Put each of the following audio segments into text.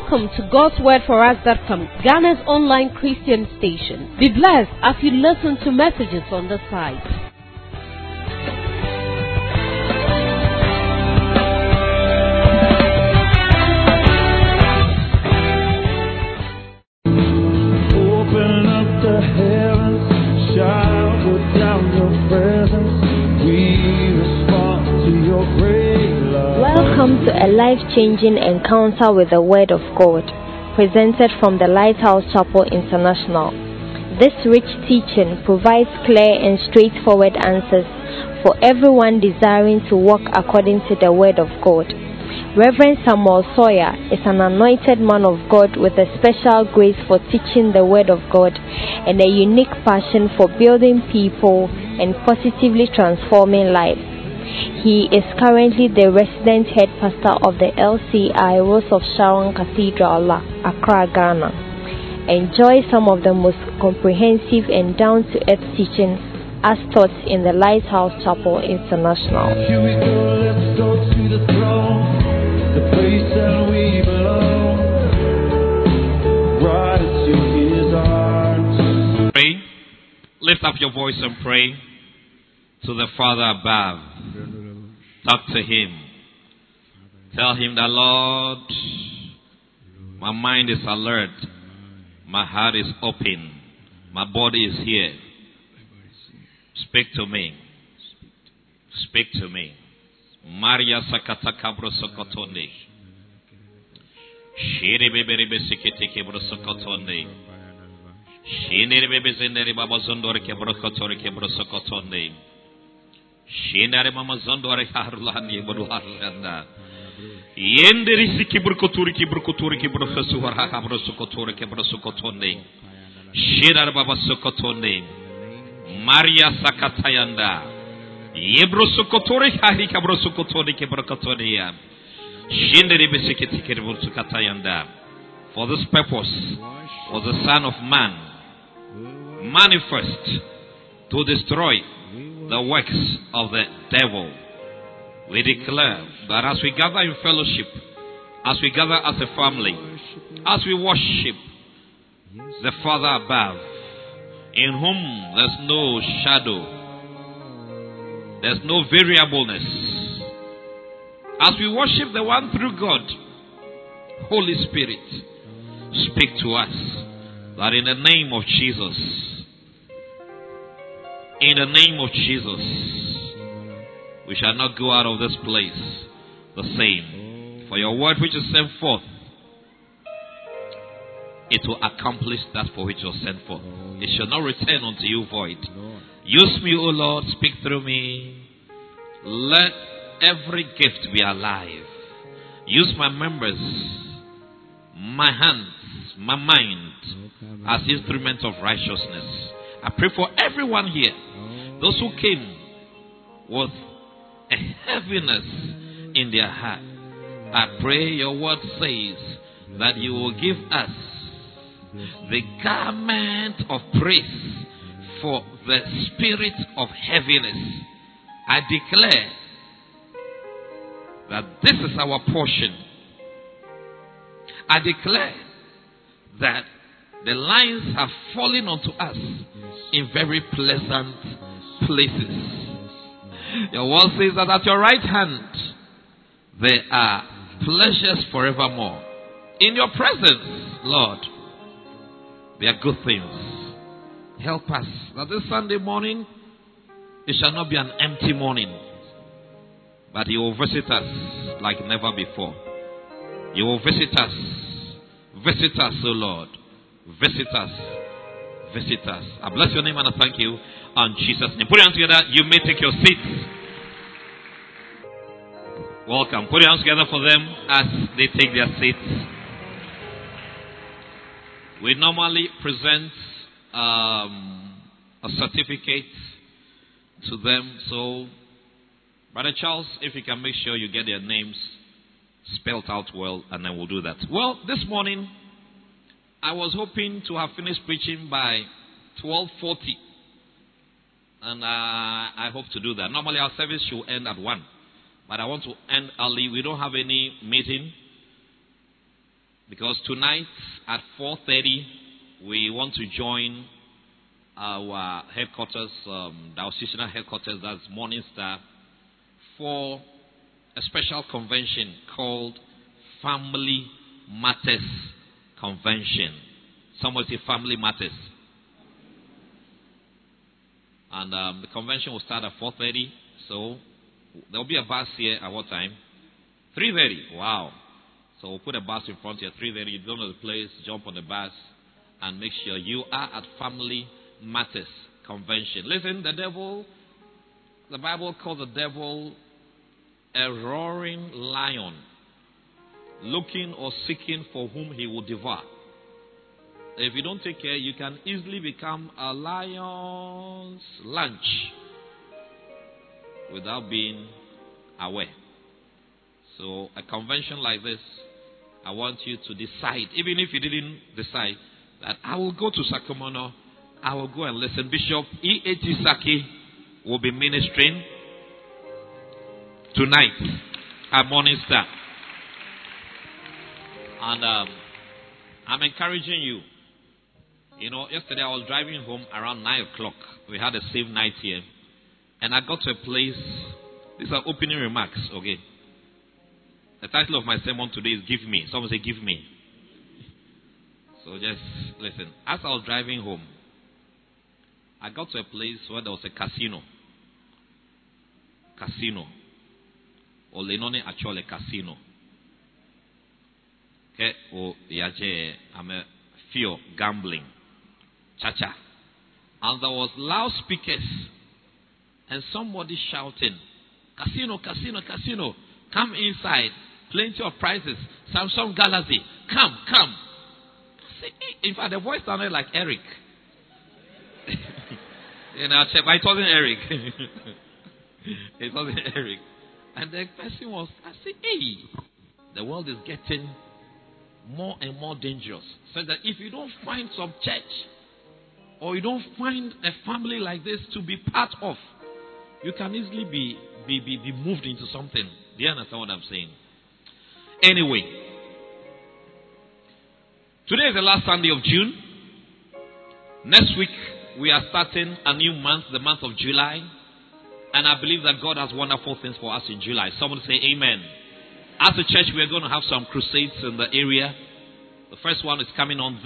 Welcome to God'sWordForUs.com, Ghana's online Christian station. Be blessed as you listen to messages on the site. Open up the heavens, shower down your presence. We respond to your great love. Welcome to a life-changing encounter with the Word of God, presented from the Lighthouse Chapel International. This rich teaching provides clear and straightforward answers for everyone desiring to walk according to the Word of God. Reverend Samuel Sawyer is an anointed man of God with a special grace for teaching the Word of God and a unique passion for building people and positively transforming lives. He is currently the resident head pastor of the LCI Rose of Sharon Cathedral, Accra, Ghana. Enjoy some of the most comprehensive and down-to-earth teaching as taught in the Lighthouse Chapel International. Here we go, let's go to the throne, the place that we belong. Right to his arms. Pray. Lift up your voice and pray to the Father above. Talk to him. Tell him that, Lord, my mind is alert. My heart is open. My body is here. Speak to me. Speak to me. Maria Sakata Kabro Sokotonde. Shiri Beberibe Sikiti Kebro Sokotonde. Shiri Bebe Zenderi Baba Zondore Kebro Kotori Kebro Sokotonde. Shinare Mama Zondore Harlani Buruhashanda. Yenderi Sikibukuturi Kibukuturi Kibrofesur Hakabro Sokotori Kebro Sokotonde. Shirare Baba Sokotonde. Maria Sakatayanda. Yebro Sokotori Harika Brosokotori Kebrokotoria. Shinderi Besikiti Kebro Sokatayanda. For this purpose was the Son of Man manifest to destroy the works of the devil. We declare that as we gather in fellowship, as we gather as a family, as we worship the Father above, in whom there's no shadow, there's no variableness, as we worship the one true God, Holy Spirit, speak to us that in the name of Jesus, in the name of Jesus, we shall not go out of this place the same. For your word which is sent forth, it will accomplish that for which it was sent forth. It shall not return unto you void. Use me, O Lord, speak through me. Let every gift be alive. Use my members, my hands, my mind as instruments of righteousness. I pray for everyone here, those who came with a heaviness in their heart. I pray your word says that you will give us the garment of praise for the spirit of heaviness. I declare that this is our portion. I declare that the lines have fallen onto us in very pleasant places. Your word says that at your right hand there are pleasures forevermore. In your presence, Lord, there are good things. Help us that this Sunday morning it shall not be an empty morning, but you will visit us like never before. You will visit us. Visit us, O Lord. Visit us. Visit us. I bless your name and I thank you in Jesus' name. Put your hands together. You may take your seats. Welcome. Put your hands together for them as they take their seats. We normally present a certificate to them. So, Brother Charles, if you can make sure you get their names spelled out well, and then we'll do that. Well, this morning, I was hoping to have finished preaching by 12:40. And I hope to do that. Normally our service should end at 1. But I want to end early. We don't have any meeting. Because tonight at 4:30, we want to join our headquarters, our seasonal headquarters, that's Morning Star, for a special convention called Family Matters Convention. Someone say Family Matters. And the convention will start at 4:30. So there will be a bus here at what time? 3:30. Wow. So we'll put a bus in front here, 3:30. You go to the place, jump on the bus, and make sure you are at Family Matters Convention. Listen, the Bible calls the devil a roaring lion, looking or seeking for whom he will devour. If you don't take care, you can easily become a lion's lunch without being aware. So a convention like this, I want you to decide, even if you didn't decide, that I will go to Sacramento, I will go and listen. Bishop E.A.T. Saki will be ministering tonight at Morning Star. And I'm encouraging you. You know, yesterday I was driving home around 9 o'clock. We had a safe night here. And I got to a place. These are opening remarks, okay? The title of my sermon today is Give Me. Someone say, Give Me. So just listen. As I was driving home, I got to a place where there was a casino. Or Lenone actually casino. Okay? Or yaje, I'm a fear gambling. Cha-cha. And there was loudspeakers. And somebody shouting, Casino, casino, casino. Come inside. Plenty of prizes. Samsung Galaxy. Come. In fact, the voice sounded like Eric. You know, but it wasn't Eric. It wasn't Eric. And the person was, I said, hey, the world is getting more and more dangerous. So that if you don't find some church, or you don't find a family like this to be part of, you can easily be moved into something. Do you understand what I'm saying? Anyway, today is the last Sunday of June. Next week, we are starting a new month, the month of July. And I believe that God has wonderful things for us in July. Someone say amen. As a church, we are going to have some crusades in the area. The first one is coming on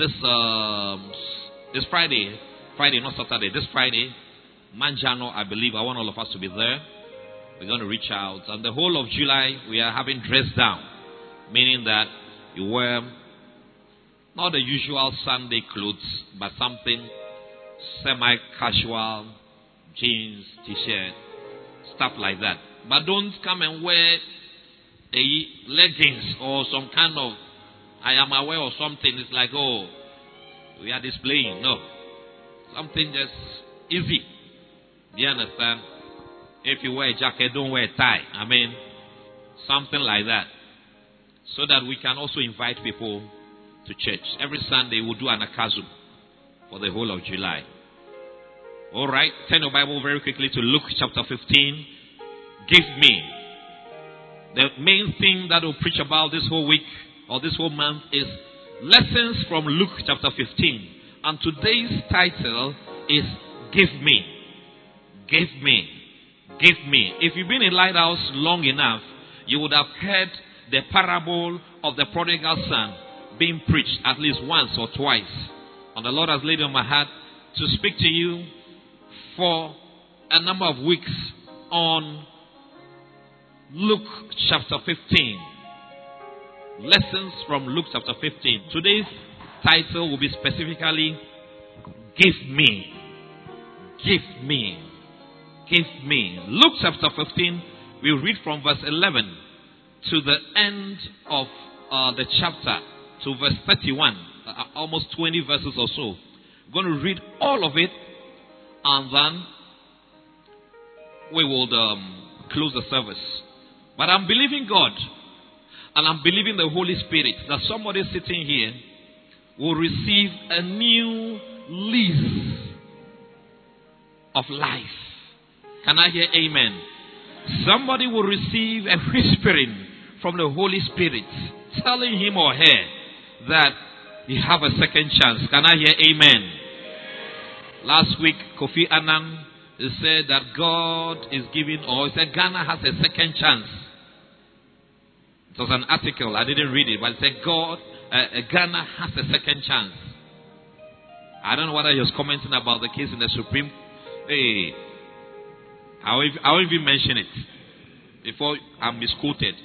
this Friday. Friday, not Saturday. This Friday. Manjano, I believe. I want all of us to be there. We're going to reach out. And the whole of July, we are having dress down. Meaning that you wear not the usual Sunday clothes, but something semi-casual, jeans, t-shirt, stuff like that. But don't come and wear a leggings or some kind of I am aware of something. It's like, oh, we are displaying. No. Something just easy. Do you understand? If you wear a jacket, don't wear a tie. I mean, something like that. So that we can also invite people to church. Every Sunday we'll do an akazu for the whole of July. Alright, turn your Bible very quickly to Luke chapter 15. Give me. The main thing that we'll preach about this whole week or this whole month is lessons from Luke chapter 15. And today's title is Give Me. Give me. Give me. If you've been in Lighthouse long enough, you would have heard the parable of the prodigal son being preached at least once or twice. And the Lord has laid on my heart to speak to you for a number of weeks on Luke chapter 15. Lessons from Luke chapter 15. Today's title will be specifically Give Me. Give me. Give me. Luke chapter 15, we read from verse 11 to the end of the chapter, to verse 31, almost 20 verses or so. I'm going to read all of it, and then we will close the service. But I'm believing God, and I'm believing the Holy Spirit, that somebody sitting here will receive a new lease of life. Can I hear amen? Somebody will receive a whispering from the Holy Spirit, telling him or her that you have a second chance. Can I hear amen? Last week, Kofi Annan said that God is giving, or he said Ghana has a second chance. It was an article, I didn't read it, but it said Ghana has a second chance. I don't know whether he was commenting about the case in the Supreme. Hey, I won't even mention it before I'm misquoted.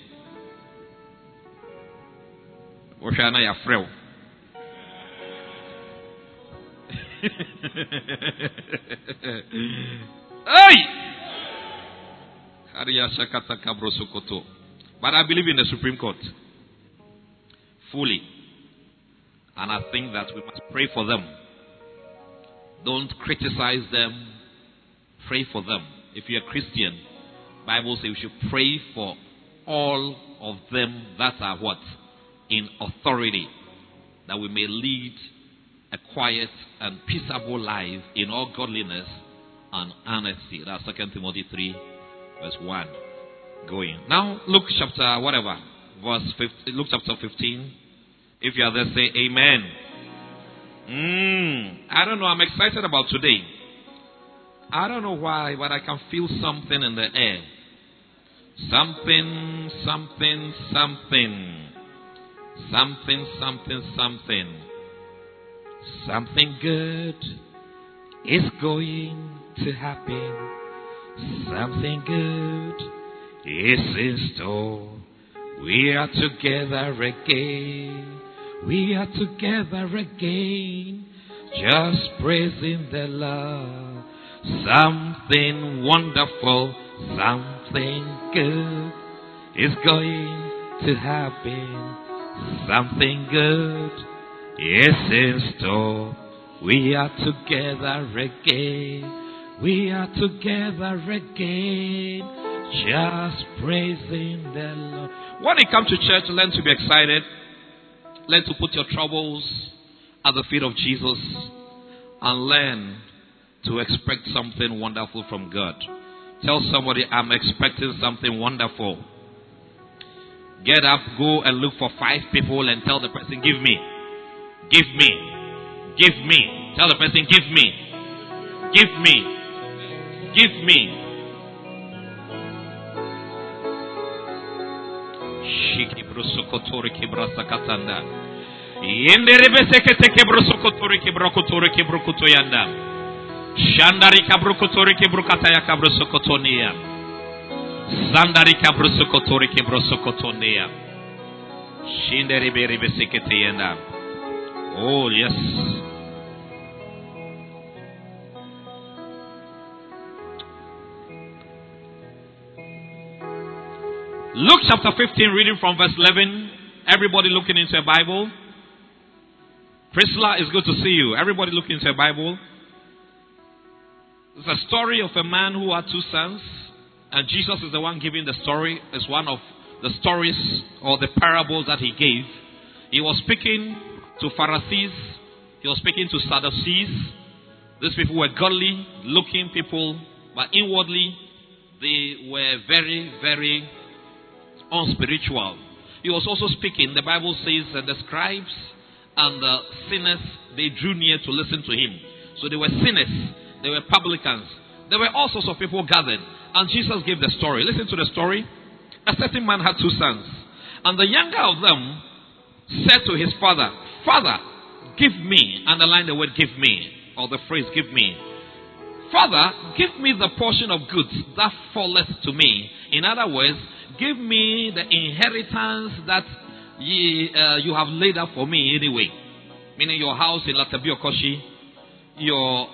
Oshana ya freo. Hey! But I believe in the Supreme Court fully. And I think that we must pray for them. Don't criticize them. Pray for them. If you're a Christian, Bible says we should pray for all of them that are what? In authority. That we may lead a quiet and peaceable life in all godliness and honesty. That's 2 Timothy 3 verse 1. Going. Now, Luke chapter, verse 15, Luke chapter 15. If you are there, say amen. I don't know, I'm excited about today. I don't know why, but I can feel something in the air. Something. Something good is going to happen. Something good is in store. We are together again. We are together again. Just praising the Lord. Something wonderful, something good is going to happen. Something good is in store. We are together again. We are together again. Just praising the Lord. When you come to church, learn to be excited. Learn to put your troubles at the feet of Jesus. And learn to expect something wonderful from God. Tell somebody, I'm expecting something wonderful. Get up, go and look for 5 people and tell the person, give me. Give me. Give me. Tell the person, give me. Give me. Give me. Shiki brusokotori kibrasa katanda. Yenderebe sekete kebrusokotori kibrokotori kibrokotoyanda. Shandari kabrukotori kibrokataya kabrusokotonia. Sandari kabrusokotori kibrosokotonia. Shinderebe rebe sekete yanda. Oh yes. Luke chapter 15, reading from verse 11. Everybody looking into a Bible. Priscilla, it's good to see you. Everybody looking into a Bible. It's a story of a man who had 2 sons. And Jesus is the one giving the story. It's one of the stories or the parables that he gave. He was speaking to Pharisees. He was speaking to Sadducees. These people were godly looking people. But inwardly, they were very, very unspiritual. He was also speaking, the Bible says that the scribes and the sinners, they drew near to listen to him. So they were sinners, they were publicans, there were all sorts of people gathered. And Jesus gave the story. Listen to the story. A certain man had 2 sons. And the younger of them said to his father, Father, give me, underline the word give me, or the phrase give me. Father, give me the portion of goods that falleth to me. In other words, give me the inheritance that you have laid up for me anyway. Meaning your house in Latabiokoshi, your,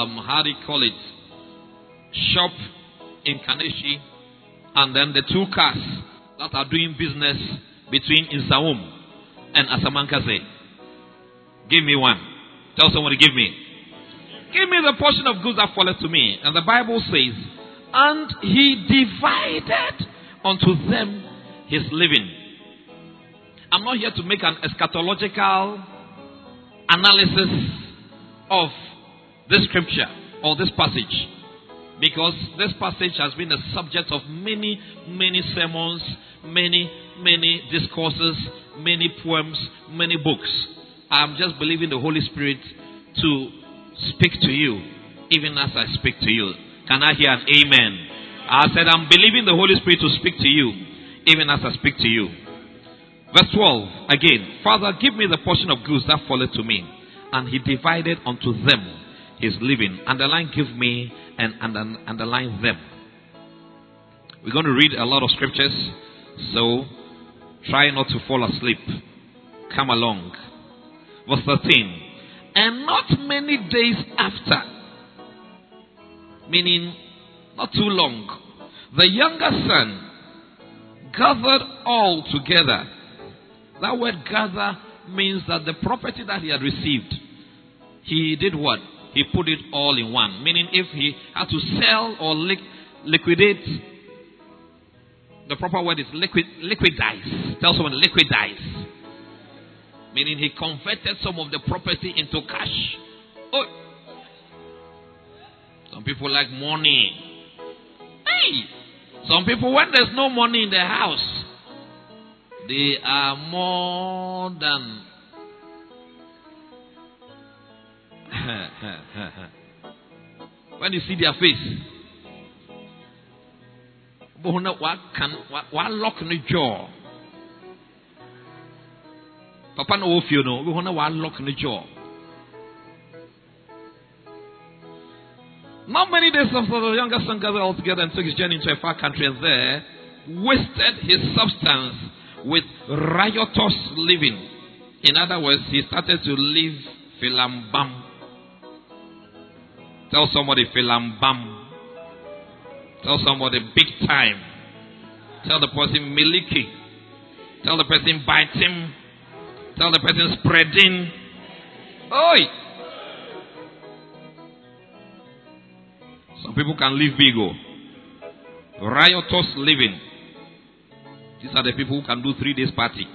shop in Kaneshi, and then the 2 cars that are doing business between Insaum and Asamankaze. Give me one. Tell somebody, give me. Give me the portion of goods that falleth to me. And the Bible says, and he divided unto them his living. I'm not here to make an eschatological analysis of this scripture or this passage, because this passage has been the subject of many, many sermons, many discourses, many poems, many books. I'm just believing the Holy Spirit to speak to you, even as I speak to you. Can I hear an amen? I said, I'm believing the Holy Spirit to speak to you, even as I speak to you. Verse 12, again. Father, give me the portion of goods that falleth to me. And he divided unto them his living. Underline give me and underline them. We're going to read a lot of scriptures, so try not to fall asleep. Come along. Verse 13. And not many days after, meaning not too long, the younger son gathered all together. That word gather means that the property that he had received, he did what? He put it all in one. Meaning if he had to sell or liquidate, the proper word is liquidize. Tell someone liquidize. Meaning he converted some of the property into cash. Oh. Some people like money. Hey! Some people, when there's no money in their house, they are more than when you see their face, what lock in the jaw? Papa no if you know, we want to lock in the jaw. Not many days after the younger son gathered all together and took his journey into a far country, and there wasted his substance with riotous living. In other words, he started to live filambam. Tell somebody filambam. Tell somebody big time. Tell the person miliki. Tell the person biting. Tell the person spreading. Oi! Some people can live big. Riotous living. These are the people who can do 3 days party.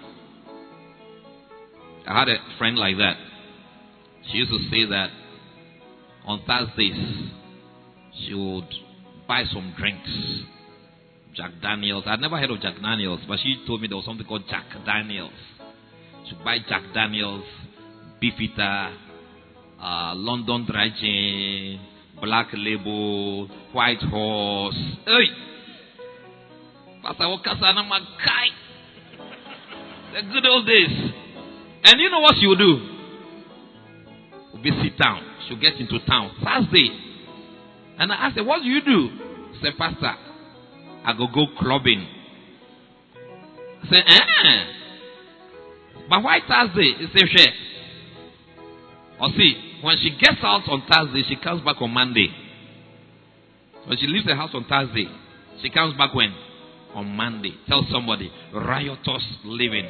I had a friend like that. She used to say that on Thursdays she would buy some drinks. Jack Daniels. I'd never heard of Jack Daniels, but she told me there was something called Jack Daniels. She would buy Jack Daniels, Beefeater, London Dry Gin, Black Label, White Horse. Hey! Pastor Wakasana Makai. The good old days. And you know what she will do? We'll be sit down. She'll get into town Thursday. And I asked her, what do you do? She said, Pastor, I go clubbing. I said, but why Thursday? He said, share. Or see, when she gets out on Thursday, she comes back on Monday. When she leaves the house on Thursday, she comes back when? On Monday. Tell somebody, riotous living.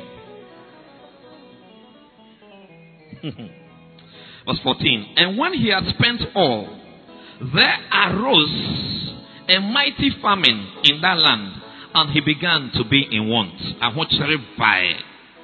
Verse 14. And when he had spent all, there arose a mighty famine in that land, and he began to be in want. And what shall I buy?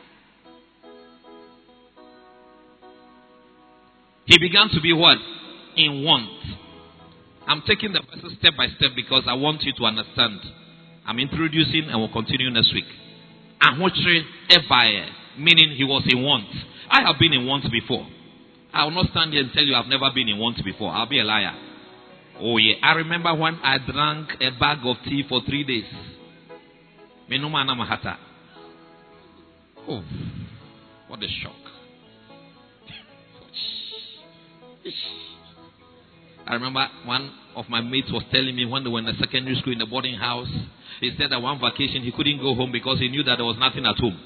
He began to be what? In want. I'm taking the verses step by step because I want you to understand. I'm introducing and we'll continue next week. And what shall I buy? Meaning he was in want. I have been in want before. I will not stand here and tell you I've never been in want before. I'll be a liar. Oh yeah. I remember when I drank a bag of tea for 3 days. Oh, what a shock. I remember one of my mates was telling me when they were in the secondary school in the boarding house, he said that one vacation he couldn't go home because he knew that there was nothing at home.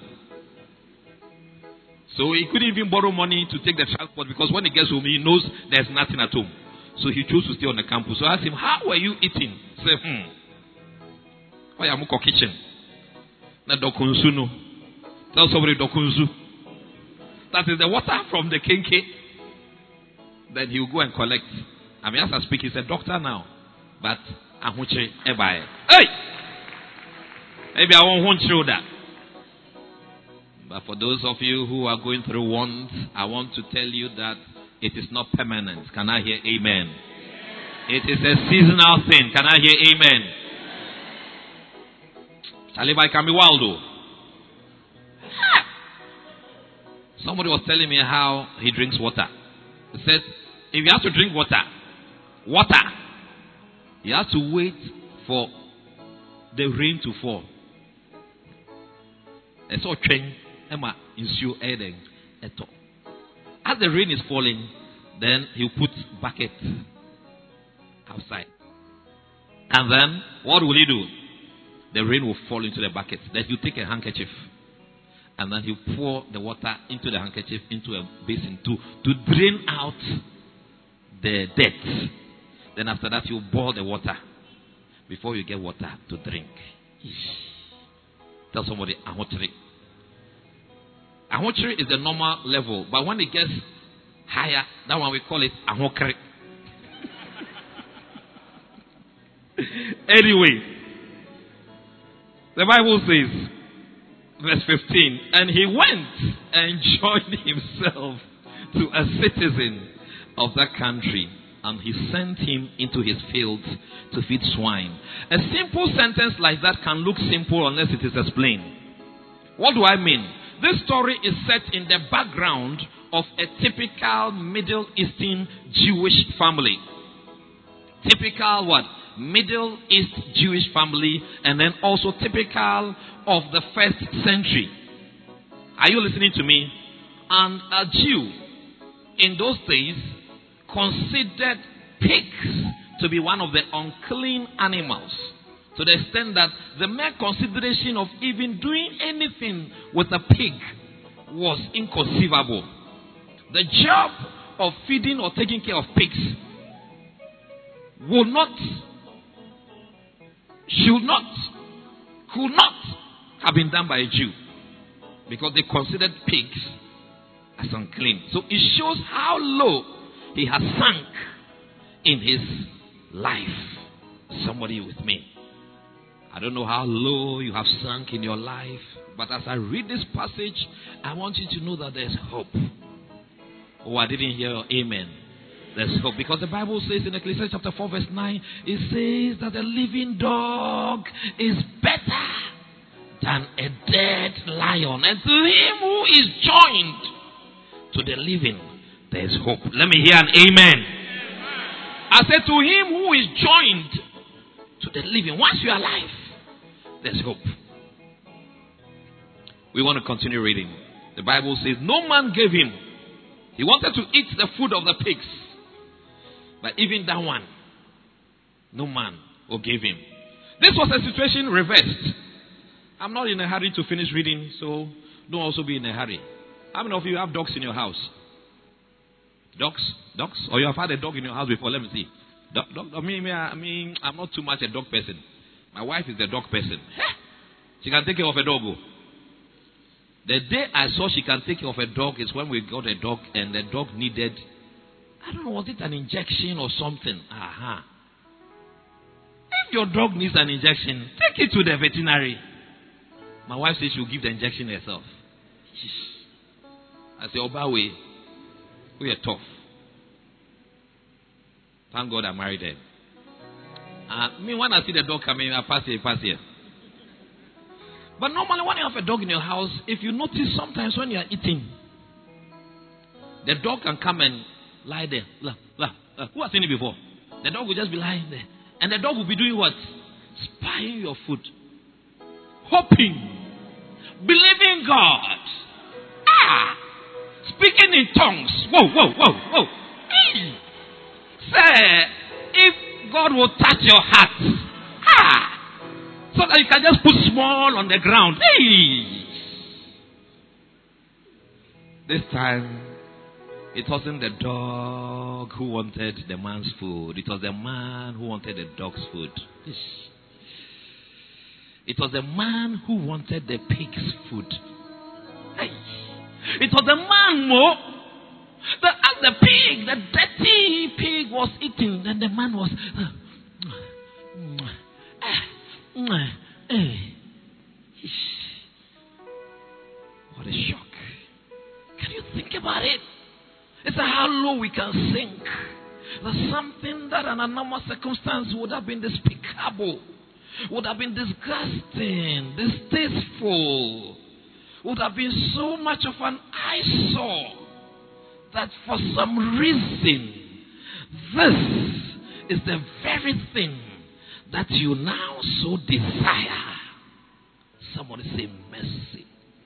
So he couldn't even borrow money to take the transport because when he gets home, he knows there's nothing at home. So he chose to stay on the campus. So I asked him, how were you eating? He said, why am I kitchen? Na dokunsu. Tell somebody dokunsu. That is the water from the kenke. Then he will go and collect. I mean, as I speak, he's a doctor now. But ahuche ebae. Hey! Maybe I won't show that. But for those of you who are going through want, I want to tell you that it is not permanent. Can I hear amen? It is a seasonal thing. Can I hear amen? Talibai can be wild though. Somebody was telling me how he drinks water. He said, if he has to drink water, he has to wait for the rain to fall. And so Emma ensure Eden. As the rain is falling, then he'll put bucket outside. And then what will he do? The rain will fall into the bucket. Then he'll take a handkerchief. And then he'll pour the water into the handkerchief, into a basin to drain out the dirt. Then after that, you boil the water before you get water to drink. Tell somebody, ahochiri. Ahochiri is the normal level, but when it gets higher, that one we call it ahokri. Anyway, the Bible says, verse 15, and he went and joined himself to a citizen of that country, and he sent him into his fields to feed swine. A simple sentence like that can look simple unless it is explained. What do I mean? This story is set in the background of a typical Middle Eastern Jewish family. Typical what? Middle East Jewish family, and then also typical of the first century. Are you listening to me? And a Jew in those days considered pigs to be one of the unclean animals, to the extent that the mere consideration of even doing anything with a pig was inconceivable. The job of feeding or taking care of pigs could not have been done by a Jew, because they considered pigs as unclean. So it shows how low he has sunk in his life. Somebody with me? I don't know how low you have sunk in your life, but as I read this passage, I want you to know that there's hope. Oh, I didn't hear your amen. There's hope, because the Bible says in Ecclesiastes chapter 4 verse 9, it says that a living dog is better than a dead lion, and to him who is joined to the living, there is hope. Let me hear an amen. I said, to him who is joined to the living, once you are alive, there's hope. We want to continue reading. The Bible says, no man gave him. He wanted to eat the food of the pigs, but even that one, no man will give him. This was a situation reversed. I'm not in a hurry to finish reading, so don't also be in a hurry. How many of you have dogs in your house? Dogs? Or you have had a dog in your house before? Let me see. I'm not too much a dog person. My wife is the dog person. She can take care of a dog. The day I saw she can take care of a dog is when we got a dog, and the dog needed, I don't know, was it an injection or something? If your dog needs an injection, take it to the veterinary. My wife says she'll give the injection herself. I say, Obawe, we are tough. Thank God I married her. Me, when I see the dog coming, I pass here. But normally when you have a dog in your house, if you notice sometimes when you are eating, the dog can come and lie there. Who has seen it before? The dog will just be lying there. And the dog will be doing what? Spying your food. Hoping. Believing God. Speaking in tongues. Whoa. Say, if God will touch your heart. So that you can just put small on the ground. This time, it wasn't the dog who wanted the man's food. It was the man who wanted the dog's food. It was the man who wanted the pig's food. It was the man that as the pig, the dirty pig was eating, then the man was... What a shock. Can you think about it? It's how low we can sink. That something that in a normal circumstance would have been despicable, would have been disgusting, distasteful, would have been so much of an eyesore that for some reason, this is the very thing that you now so desire. Somebody say mercy.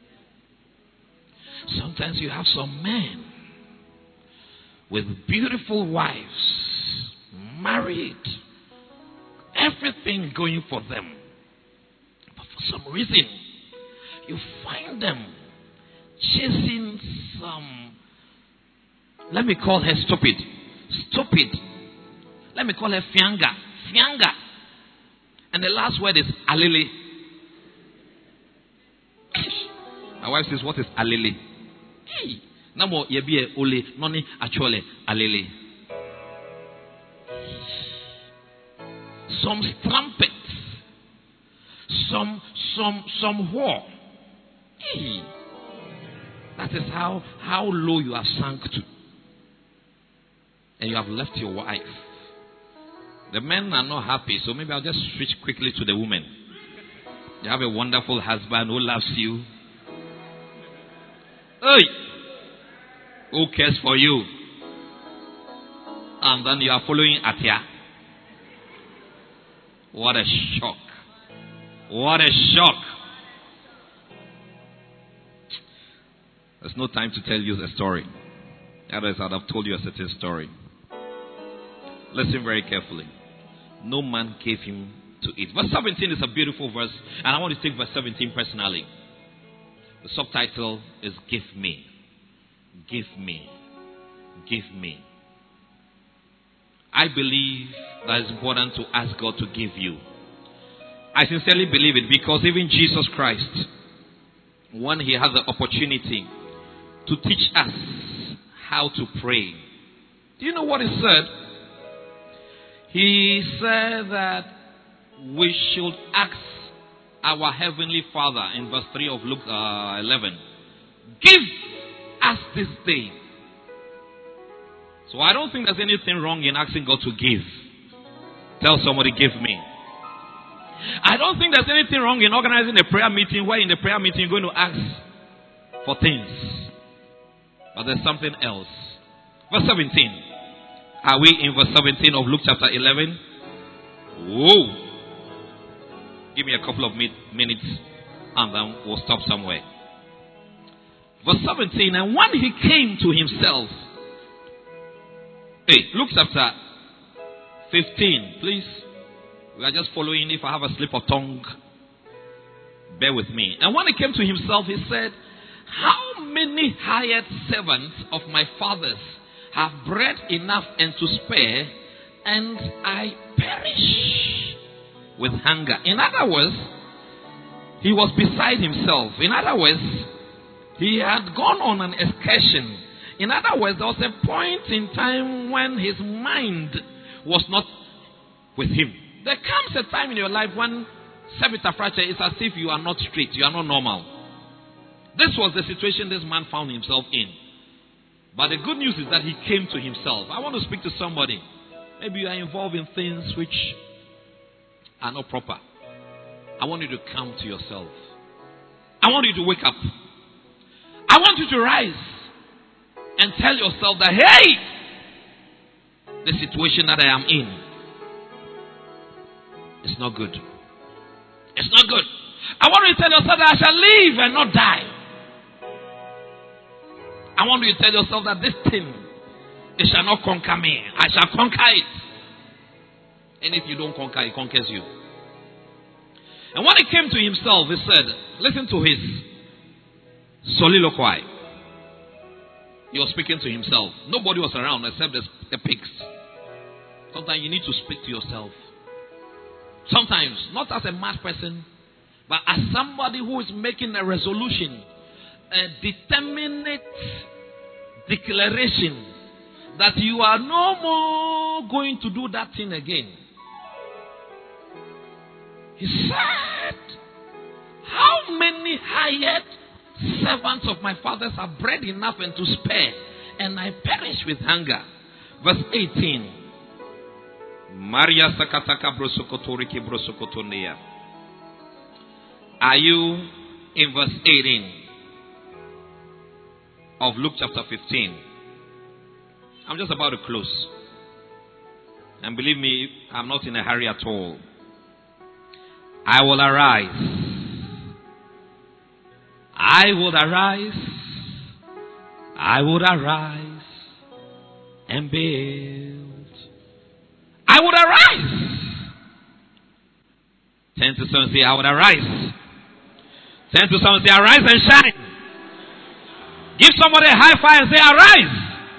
Sometimes you have some men with beautiful wives, married, everything going for them. But for some reason, you find them chasing some, let me call her stupid. Let me call her fianga. And the last word is alele. My wife says, what is alele? Hey, no more yebie ole, noni actually alele. Some strumpets, some whore. Hey, that is how low you have sunk to. And you have left your wife. The men are not happy, so maybe I'll just switch quickly to the women. You have a wonderful husband who loves you. Hey! Who cares for you? And then you are following Atia. What a shock. What a shock. There's no time to tell you the story. Otherwise, I'd have told you a certain story. Listen very carefully. No man gave him to eat. Verse 17 is a beautiful verse, and I want to take verse 17 personally. The subtitle is Give Me. Give me. Give me. I believe that it's important to ask God to give you. I sincerely believe it because even Jesus Christ, when he had the opportunity to teach us how to pray, do you know what he said? He said that we should ask our Heavenly Father in verse 3 of Luke 11. Give us this day. So I don't think there's anything wrong in asking God to give. Tell somebody, give me. I don't think there's anything wrong in organizing a prayer meeting where in the prayer meeting you're going to ask for things. But there's something else. Verse 17. Are we in verse 17 of Luke chapter 11? Whoa. Give me a couple of minutes and then we'll stop somewhere. Verse 17. And when he came to himself. Hey, Luke chapter 15, please. We are just following. If I have a slip of tongue, bear with me. And when he came to himself, he said, how many hired servants of my father's have bread enough and to spare, and I perish with hunger. In other words, he was beside himself. In other words, he had gone on an excursion. In other words, there was a point in time when his mind was not with him. There comes a time in your life when Sabita fracture is as if you are not straight, you are not normal. This was the situation this man found himself in. But the good news is that he came to himself. I want to speak to somebody. Maybe you are involved in things which are not proper. I want you to come to yourself. I want you to wake up. I want you to rise and tell yourself that, hey, the situation that I am in is not good. It's not good. I want you to tell yourself that I shall live and not die. I want you to tell yourself that this thing, it shall not conquer me. I shall conquer it. And if you don't conquer, it conquers you. And when he came to himself, he said, listen to his soliloquy. He was speaking to himself. Nobody was around except the pigs. Sometimes you need to speak to yourself. Sometimes, not as a mad person, but as somebody who is making a resolution, a determined declaration that you are no more going to do that thing again. He said, how many hired servants of my fathers have bread enough and to spare, and I perish with hunger. Verse 18. Maria Sakataka Brosokotoriki Brosokotonea. Are you in verse 18? of Luke chapter 15. I'm just about to close. And believe me, I'm not in a hurry at all. I will arise. I would arise. I would arise and build. I would arise. Turn to someone and say, I would arise. Turn to someone and say, arise and shine. Give somebody a high five and say, arise.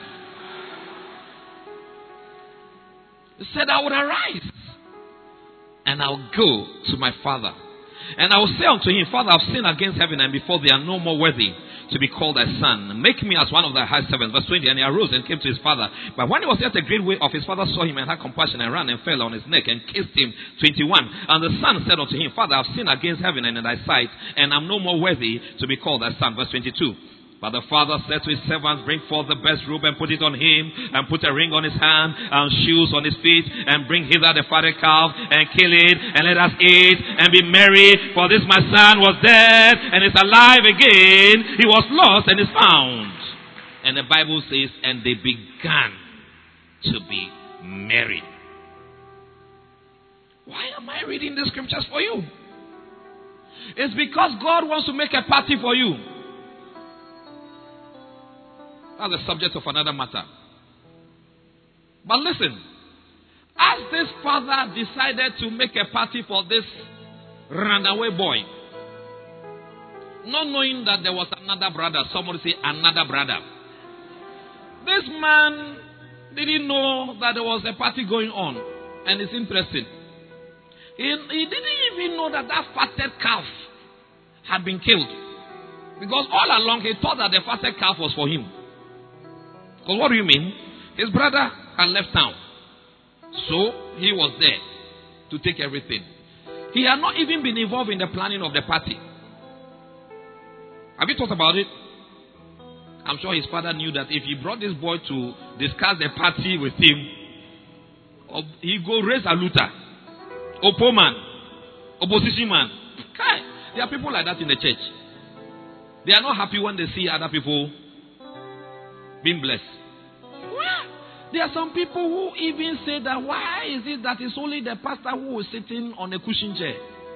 He said, I would arise and I'll go to my father. And I will say unto him, Father, I've sinned against heaven and before thee, and no more worthy to be called thy son. Make me as one of thy high servants. Verse 20, and he arose and came to his father. But when he was yet a great way off, his father saw him and had compassion and ran and fell on his neck and kissed him. 21, and the son said unto him, Father, I've sinned against heaven and in thy sight, and am no more worthy to be called thy son. Verse 22. But the father said to his servants, bring forth the best robe and put it on him, and put a ring on his hand and shoes on his feet, and bring hither the fatted calf and kill it, and let us eat and be merry. For this my son was dead and is alive again. He was lost and is found. And the Bible says, and they began to be merry. Why am I reading the scriptures for you? It's because God wants to make a party for you. That's the subject of another matter. But listen, as this father decided to make a party for this runaway boy, not knowing that there was another brother, somebody say another brother. This man didn't know that there was a party going on, and it's interesting. He didn't even know that fatted calf had been killed, because all along he thought that the fatted calf was for him. Because what do you mean? His brother had left town. So he was there to take everything. He had not even been involved in the planning of the party. Have you thought about it? I'm sure his father knew that if he brought this boy to discuss the party with him, he go raise a looter, oppo man, opposition man. There are people like that in the church. They are not happy when they see other people being blessed. There are some people who even say that why is it that it's only the pastor who is sitting on a cushion chair?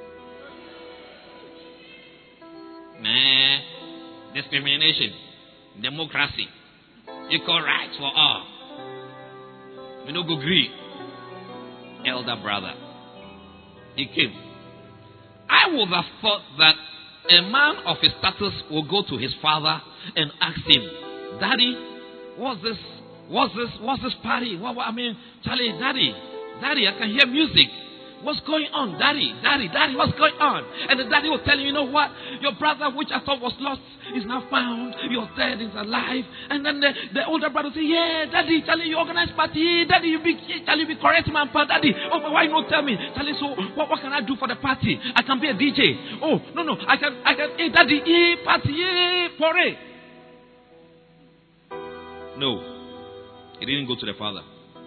Discrimination, democracy, equal rights for all. We don't agree. Elder brother, he came. I would have thought that a man of his status will go to his father and ask him, Daddy, what's this party? Charlie, Daddy, I can hear music. What's going on? Daddy, what's going on? And the daddy will tell you, you know what? Your brother, which I thought was lost, is now found. You're dead, is alive. And then the older brother will say, yeah, Daddy, Charlie, you organize party. Daddy, you be correct man, but Daddy, oh, why not tell me? Charlie, so what can I do for the party? I can be a DJ. Oh, no, I can, hey, Daddy, party, party. No, he didn't go to the father.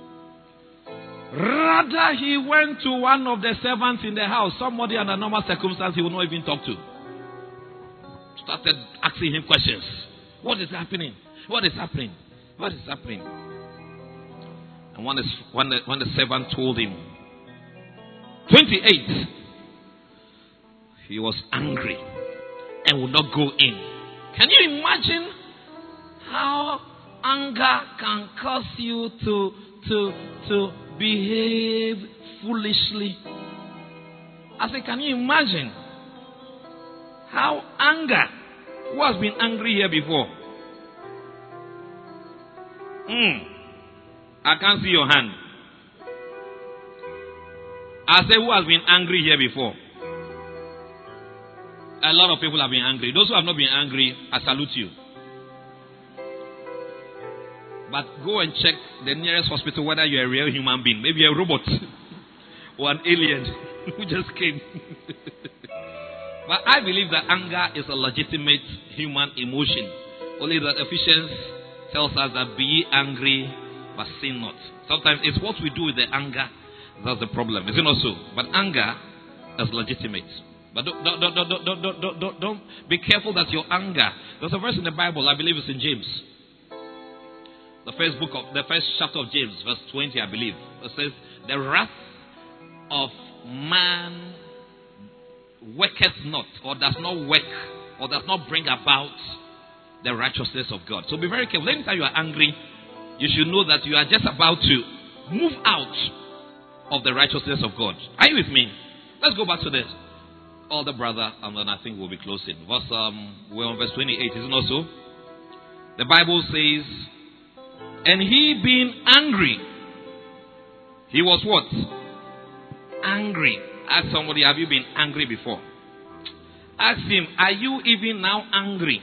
Rather, he went to one of the servants in the house, somebody under normal circumstances he would not even talk to. Started asking him questions. What is happening? What is happening? What is happening? And when the servant told him, 28, he was angry and would not go in. Can you imagine how anger can cause you to behave foolishly? I say, can you imagine how anger? Who has been angry here before? I can't see your hand. I say, who has been angry here before? A lot of people have been angry. Those who have not been angry, I salute you. But go and check the nearest hospital whether you're a real human being. Maybe a robot or an alien who just came. But I believe that anger is a legitimate human emotion. Only that Ephesians tells us that be ye angry, but sin not. Sometimes it's what we do with the anger that's the problem. Is it not so? But anger is legitimate. But don't be careful that your anger. There's a verse in the Bible, I believe it's in James. The first chapter of James, verse 20, I believe. It says, the wrath of man worketh not, or does not work, or does not bring about the righteousness of God. So be very careful. Anytime you are angry, you should know that you are just about to move out of the righteousness of God. Are you with me? Let's go back to this. Older brother, and then I think we'll be closing. We're on verse 28, isn't it also? The Bible says, and he being angry, he was what? Angry. Ask somebody, have you been angry before? Ask him, are you even now angry?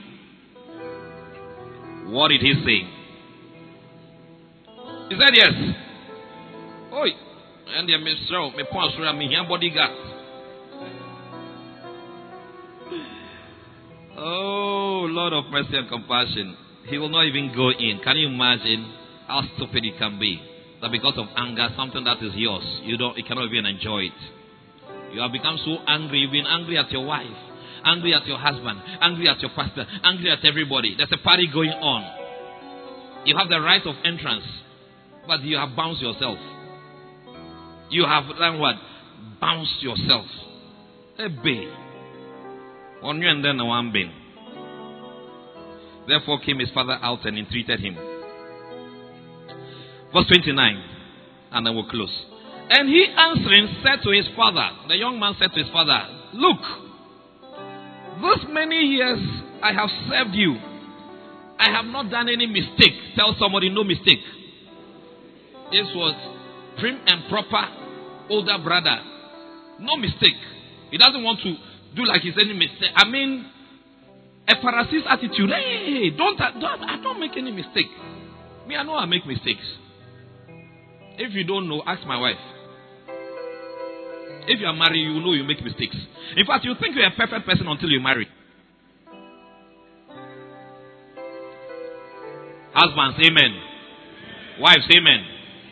What did he say? He said yes. Oi, and the Mr. Me point me here bodyguard. Oh, Lord of mercy and compassion. He will not even go in. Can you imagine how stupid it can be? That because of anger, something that is yours, you cannot even enjoy it. You have become so angry. You've been angry at your wife, angry at your husband, angry at your pastor, angry at everybody. There's a party going on. You have the right of entrance, but you have bounced yourself. You have done what? Bounced yourself. On you and then one bin. Therefore came his father out and entreated him. Verse 29, and then we'll close. And he answering said to his father, the young man said to his father, look, this many years I have served you. I have not done any mistake. Tell somebody, no mistake. This was prim and proper older brother. No mistake. He doesn't want to do like he's any mistake. I mean, a Pharisee's attitude. Hey, I don't make any mistake. Me, I know I make mistakes. If you don't know, ask my wife. If you are married, you know you make mistakes. In fact, you think you're a perfect person until you marry. Husbands, amen. Wives, amen.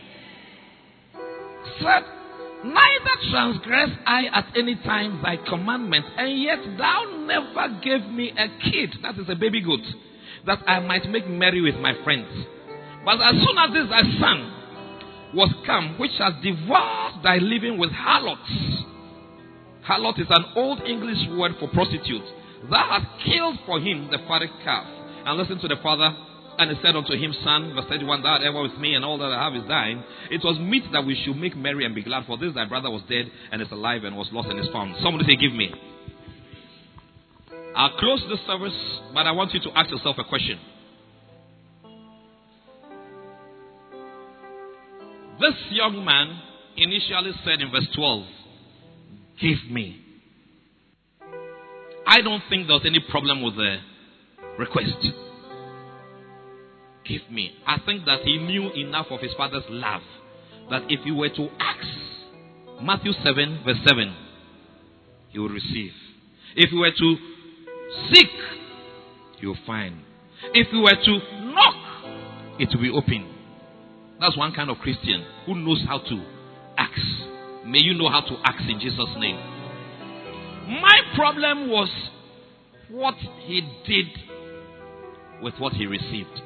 Said, neither transgress I at any time thy commandment, and yet thou never gave me a kid, that is a baby goat, that I might make merry with my friends. But as soon as this thy son was come, which has devoured thy living with harlots. Harlot is an old English word for prostitute. Thou hast killed for him the fatted calf. And listen to the father. And he said unto him, son, verse 31, thou art ever with me, and all that I have is thine. It was meet that we should make merry and be glad, for this thy brother was dead and is alive and was lost and is found. Somebody say, give me. I'll close this service, but I want you to ask yourself a question. This young man initially said in verse 12, give me. I don't think there was any problem with the request. Give me. I think that he knew enough of his father's love that if he were to ask, Matthew 7 verse 7, he will receive. If he were to seek, he will find. If he were to knock, it will be open. That's one kind of Christian who knows how to ask. May you know how to ask in Jesus' name. My problem was what he did with what he received.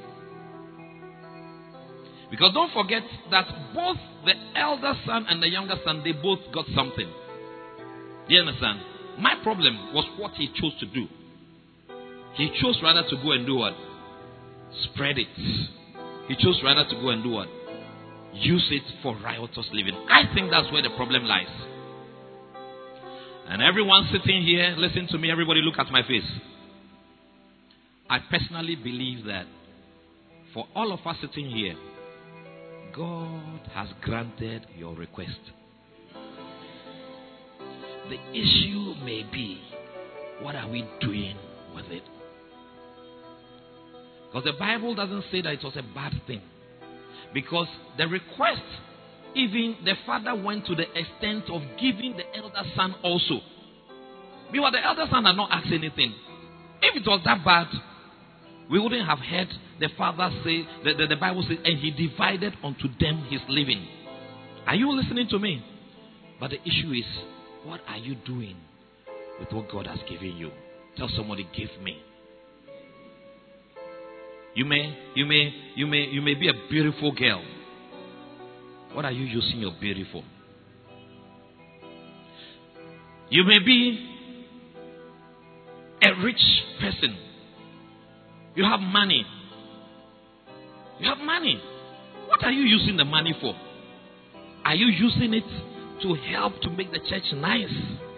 Because don't forget that both the elder son and the younger son, they both got something. Do you understand? My problem was what he chose to do. He chose rather to go and do what? Spread it. He chose rather to go and do what? Use it for riotous living. I think that's where the problem lies. And everyone sitting here, listen to me, everybody look at my face. I personally believe that for all of us sitting here, God has granted your request. The issue may be, what are we doing with it? Because the Bible doesn't say that it was a bad thing. Because the request, even the father went to the extent of giving the elder son also. Meanwhile, the elder son had not asked anything. If it was that bad, we wouldn't have heard the father say, the Bible says, and he divided unto them his living. Are you listening to me? But the issue is, what are you doing with what God has given you. Tell somebody, give me. You may be a beautiful girl. What are you using your beauty for? You may be a rich person. You have money. You have money. What are you using the money for? Are you using it to help to make the church nice?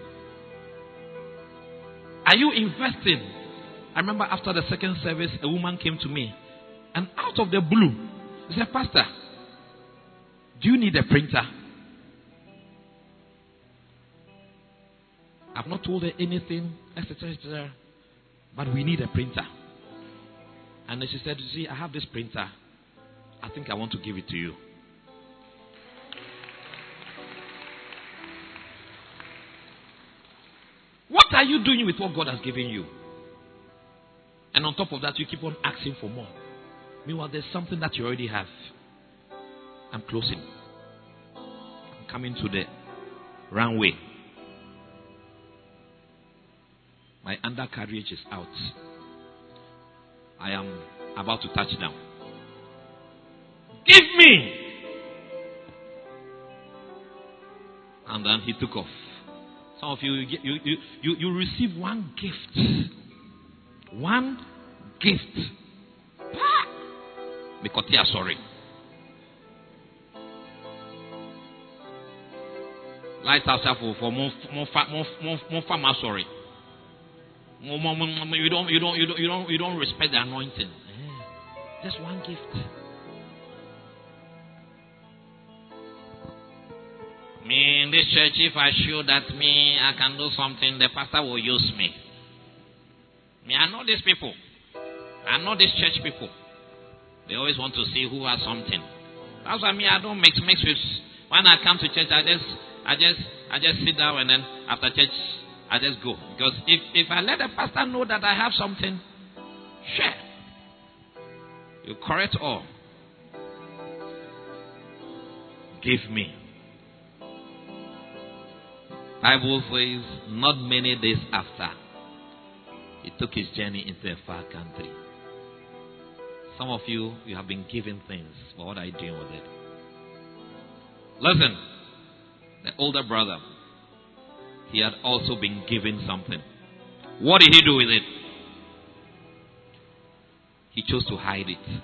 Are you investing? I remember after the second service, a woman came to me, and out of the blue, she said, Pastor, do you need a printer? I've not told her anything, etc., etc., but we need a printer. And then she said, see, I have this printer. I think I want to give it to you. What are you doing with what God has given you? And on top of that, you keep on asking for more. Meanwhile, there's something that you already have. I'm closing. I'm coming to the runway. My undercarriage is out. I am about to touch down. Give me! And then he took off. Some of you receive one gift. One gift. Mikotia, sorry. Lighthouse for more farmer, sorry. You don't respect the anointing. Just one gift. Me in this church, if I show that I can do something, the pastor will use me. I know these people. I know these church people. They always want to see who has something. That's why I don't mix with. When I come to church, I just sit down, and then after church I just go. Because if I let the pastor know that I have something, share. You correct all. Give me. Bible says, not many days after, he took his journey into a far country. Some of you have been given things, but what are you doing with it? Listen, the older brother, he had also been given something. What did he do with it? He chose to hide it.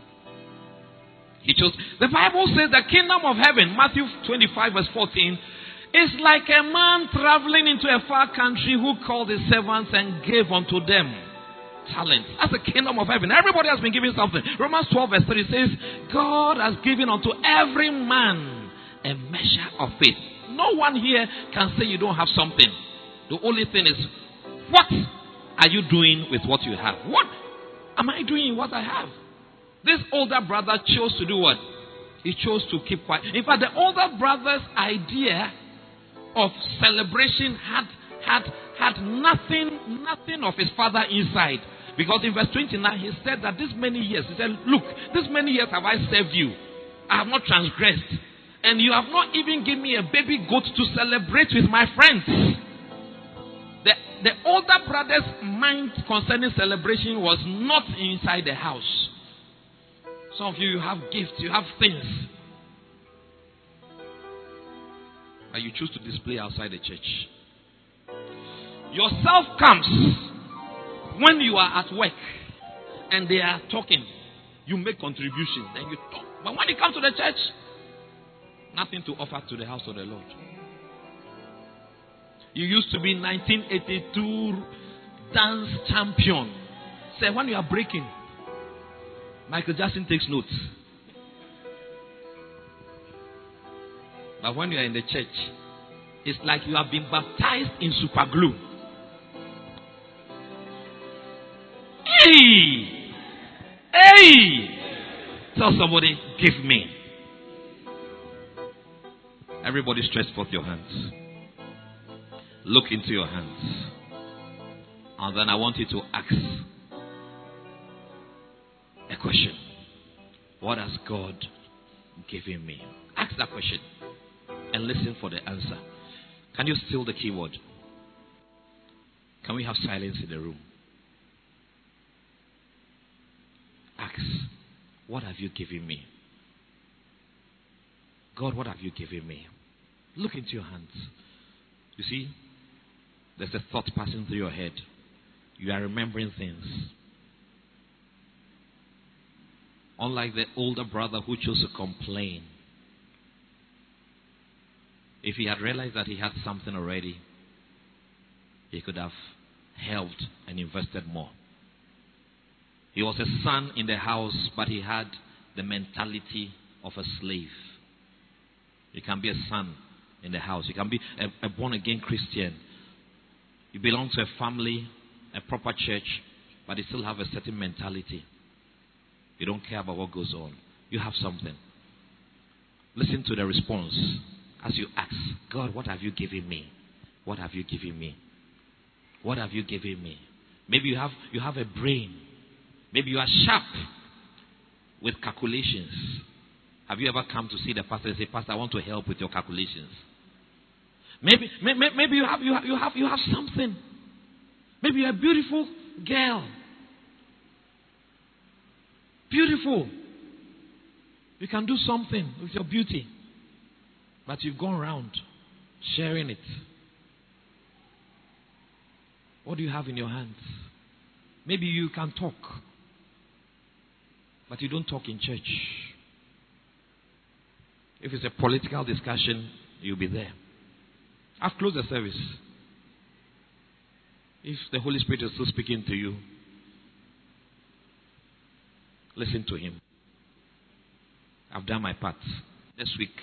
The Bible says the kingdom of heaven, Matthew 25 verse 14, is like a man traveling into a far country who called his servants and gave unto them talent. That's the kingdom of heaven. Everybody has been given something. Romans 12 verse 3 says, God has given unto every man a measure of faith. No one here can say you don't have something. The only thing is, what are you doing with what you have? What am I doing with what I have? This older brother chose to do what? He chose to keep quiet. In fact, the older brother's idea of celebration had nothing of his father inside. Because in verse 29, he said that this many years, he said, look, this many years have I served you. I have not transgressed. And you have not even given me a baby goat to celebrate with my friends. The older brother's mind concerning celebration was not inside the house. Some of you have gifts, you have things that you choose to display outside the church. Yourself comes when you are at work and they are talking. You make contributions, then you talk. But when you come to the church, nothing to offer to the house of the Lord. You used to be 1982 dance champion. Say, when you are breaking, Michael Jackson takes notes. But when you are in the church, it's like you have been baptized in super glue. Hey! Hey! Tell somebody, give me. Everybody stretch forth your hands. Look into your hands. And then I want you to ask a question. What has God given me? Ask that question and listen for the answer. Can you steal the keyword? Can we have silence in the room? Ask, what have you given me? God, what have you given me? Look into your hands. You see, there's a thought passing through your head. You are remembering things. Unlike the older brother who chose to complain. If he had realized that he had something already, he could have helped and invested more. He was a son in the house, but he had the mentality of a slave. You can be a son in the house. You can be a born-again Christian. You belong to a family, a proper church, but you still have a certain mentality. You don't care about what goes on. You have something. Listen to the response as you ask, God, what have you given me? What have you given me? What have you given me? Maybe you have a brain. Maybe you are sharp with calculations. Have you ever come to see the pastor and say, Pastor, I want to help with your calculations? Maybe you have something. Maybe you're a beautiful girl. Beautiful. You can do something with your beauty. But you've gone around sharing it. What do you have in your hands? Maybe you can talk. But you don't talk in church. If it's a political discussion, you'll be there. I've closed the service. If the Holy Spirit is still speaking to you, listen to Him. I've done my part. This week,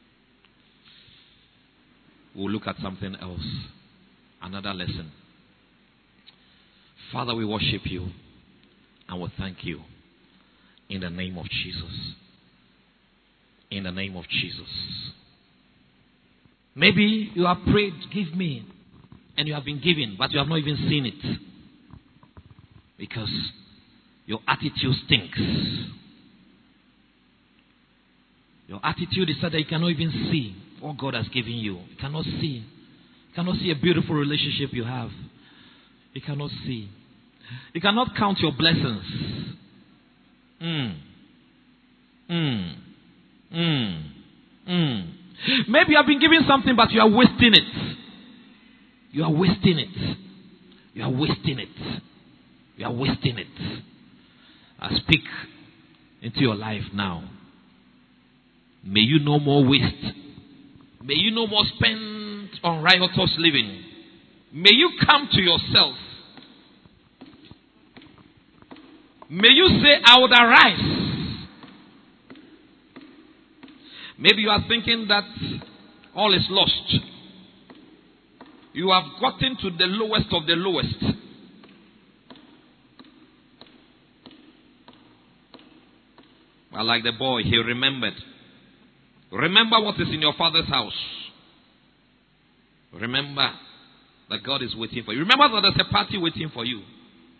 we'll look at something else. Another lesson. Father, we worship you and we thank you in the name of Jesus. In the name of Jesus. Maybe you have prayed, give me, and you have been given, but you have not even seen it. Because your attitude stinks. Your attitude is such that you cannot even see what God has given you. You cannot see. You cannot see a beautiful relationship you have. You cannot see. You cannot count your blessings. Maybe you have been given something, but you are wasting it. You are wasting it. You are wasting it. You are wasting it. I speak into your life now. May you no more waste. May you no more spend on riotous living. May you come to yourself. May you say, I would arise. Maybe you are thinking that all is lost. You have gotten to the lowest of the lowest. But like the boy, he remembered. Remember what is in your father's house. Remember that God is waiting for you. Remember that there's a party waiting for you.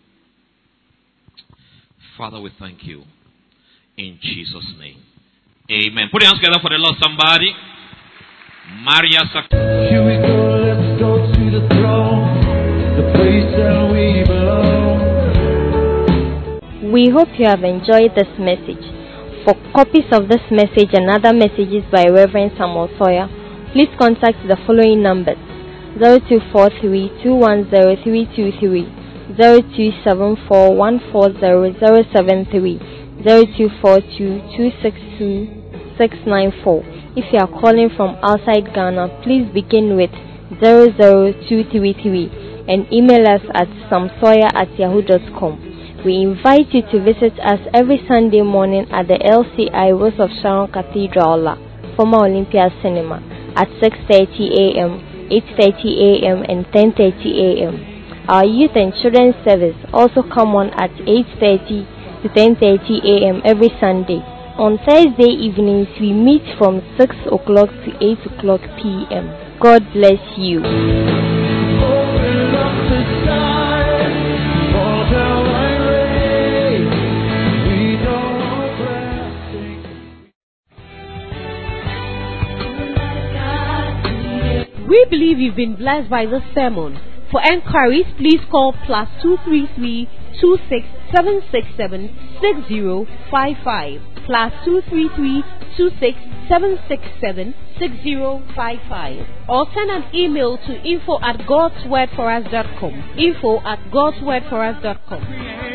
Father, we thank you. In Jesus' name. Amen. Put your hands together for the Lord, somebody. Maria Sak. Here we go, let's go to the throne, the place that we belong. We hope you have enjoyed this message. For copies of this message and other messages by Reverend Samuel Sawyer, please contact the following numbers: 0243-210-323, 0274-140-073, 0242-262-694. If you are calling from outside Ghana, please begin with 00233 and email us at samsawyer@yahoo.com. We invite you to visit us every Sunday morning at the LCI Rose of Sharon Cathedral, former Olympia Cinema, at 6:30 a.m., 8:30 a.m. and 10:30 a.m. Our youth and children's service also come on at 8:30 to 10:30 a.m. every Sunday. On Thursday evenings, we meet from 6 o'clock to 8 o'clock p.m. God bless you. Open up the sky, fall down like rain. We don't want plastic. We believe you've been blessed by this sermon. For enquiries, please call +233 26767 6055 +233 26767 6055, or send an email to info@godswordforus.com. info@godswordforus.com.